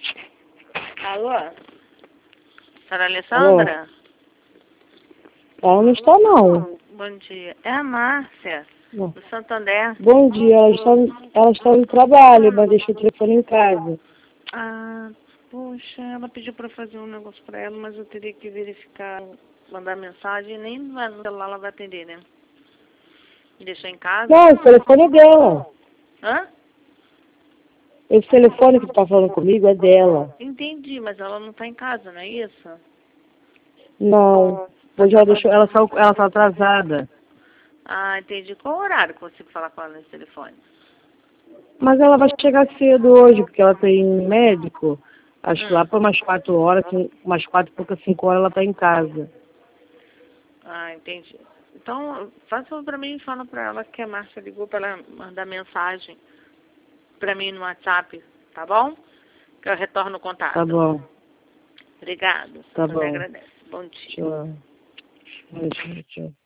Alô? Senhora Alessandra? Ela não está, não. Bom dia. É a Márcia, Não. do Santo André. Bom dia, ela está no trabalho, mas deixou o telefone em casa. Ah, poxa, ela pediu para fazer um negócio para ela, mas eu teria que verificar, mandar mensagem, nem no celular ela vai atender, né? Deixou em casa? Não, o telefone é dela. Hã? Esse telefone que tu tá falando comigo é dela. Entendi, mas ela não está em casa, não é isso? Não. Hoje ela tá atrasada. Ah, entendi. Qual horário que eu consigo falar com ela nesse telefone? Mas ela vai chegar cedo hoje, porque ela tem médico. Acho que lá por umas 4 horas, umas 4 e poucas, 5 horas ela tá em casa. Ah, entendi. Então, faça para mim e fala para ela que a Márcia ligou para ela mandar mensagem para mim no WhatsApp, tá bom? Que eu retorno o contato. Tá bom. Obrigada. Tá Você bom. agradece. Bom dia. Tchau. Tchau.